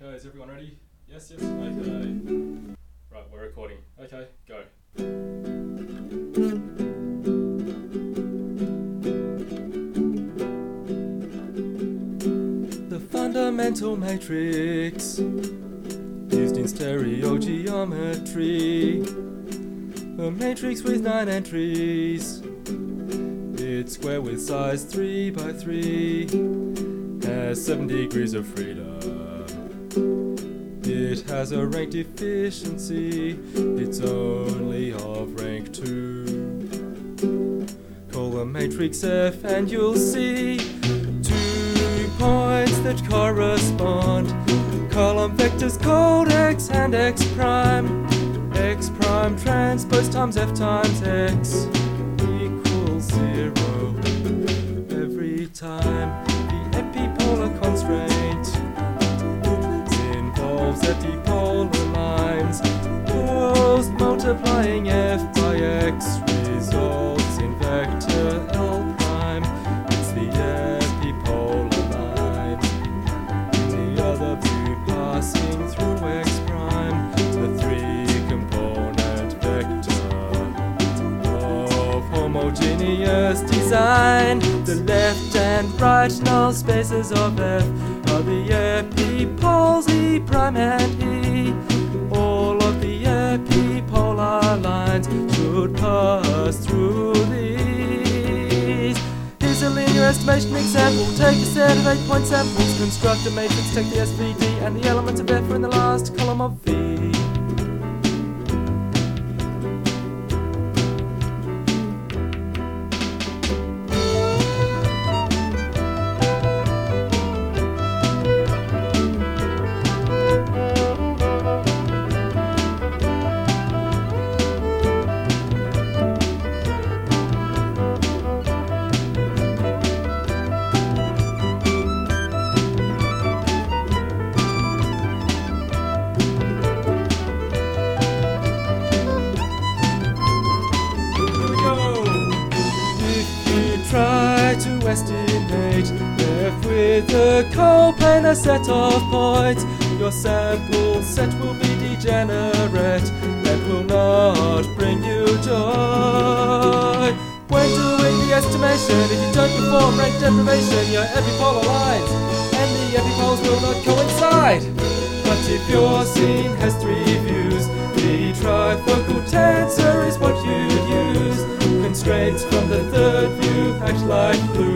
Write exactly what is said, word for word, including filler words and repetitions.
Okay, is everyone ready? Yes, yes. Okay. Right, we're recording. Okay, go. The fundamental matrix used in stereogeometry. A matrix with nine entries. It's square with size three by three. Has seven degrees of freedom. It has a rank efficiency. It's only of rank two. Call the matrix F and you'll see two points that correspond. Column vectors called x and x prime. X prime transpose times f times x equals zero every time. The epipolar constraint involves epipolar lines. Post multiplying f by x results in vector L prime. It's the epipolar line. In the other view, passing through x prime, the three-component vector of homogeneous design. The left and right null spaces of f are the epipoles E prime and E. All of the epipolar lines should pass through these. Here's a linear estimation example. Take a set of eight-point samples, construct a matrix, take the S V D, and the elements of F are in the last column of V. Try to estimate f with a coplanar set of points. Your sample set will be degenerate and will not bring you joy. When doing the estimation, if you don't perform rank deprivation, your epipolar lines and the epipoles will not coincide. But if your scene has three views, the trifocal tensor is what you'd use. Constraints from the third view act like glue.